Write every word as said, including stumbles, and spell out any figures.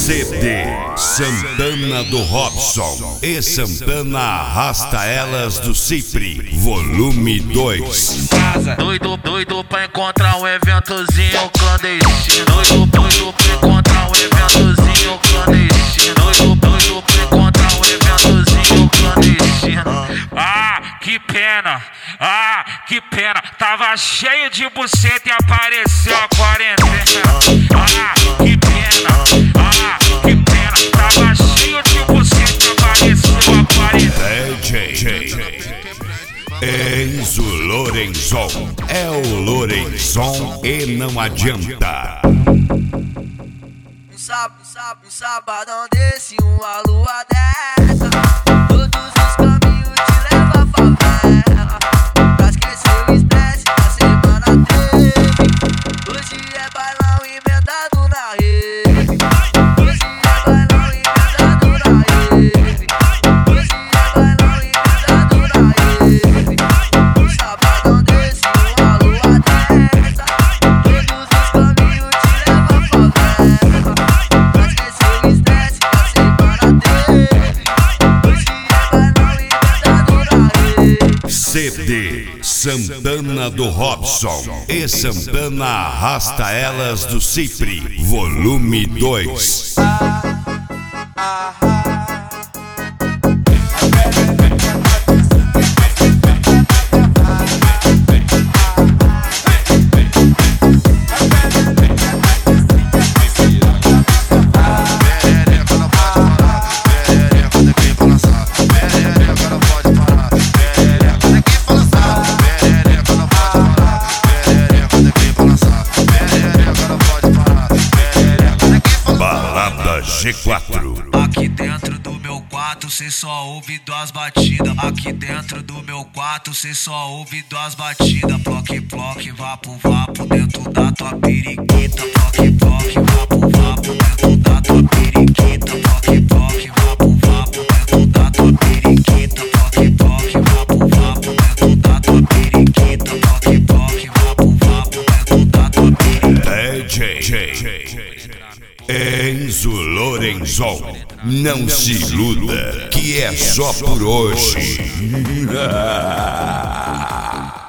C D Santana do Robson e Santana Arrasta Elas do Cipri, volume dois. Doido, doido pra encontrar um eventozinho clandestino. Doido, doido pra encontrar um eventozinho clandestino. Doido, doido pra encontrar um eventozinho clandestino. Ah, que pena, ah, que pena. Tava cheio de buceta e apareceu a quarentena. Ah, que pena, ah, que pena. Tava cheio de buceta e apareceu a quarentena. D J Enzo Lorenzon, é o Lorenzon e não adianta. Um sábado, um sábado, um sabadão desse, uma lua dessa, todos os caminhos te levam à favela, pra esquecer o estresse da semana teve. Hoje é bailão emendado na rede. Hoje é bailão emendado na rede. Hoje é bailão emendado na rede. Um sabadão desse, uma lua dessa, todos os caminhos te levam à favela, pra esquecer o estresse da semana teve. Hoje é bailão emendado na rede. C D Santana do Robson e Santana Arrasta Elas do Cipri, volume dois. G quatro. Aqui dentro do meu quarto cê só ouve duas batidas. Aqui dentro do meu quarto cê só ouve duas batidas. Ploque, ploque, vapo, vapo dentro da tua periquita. Ploque, ploque, vapo, vapo dentro da tua periquita. Ploque, ploque, vapo, vapo dentro da tua periquita. Ploque, ploque, vapo, vapo dentro da tua periquita. Ploque, ploque, vapo, vapo dentro da tua periquita. D J Enzo Lorenzon, não se iluda que é só por hoje.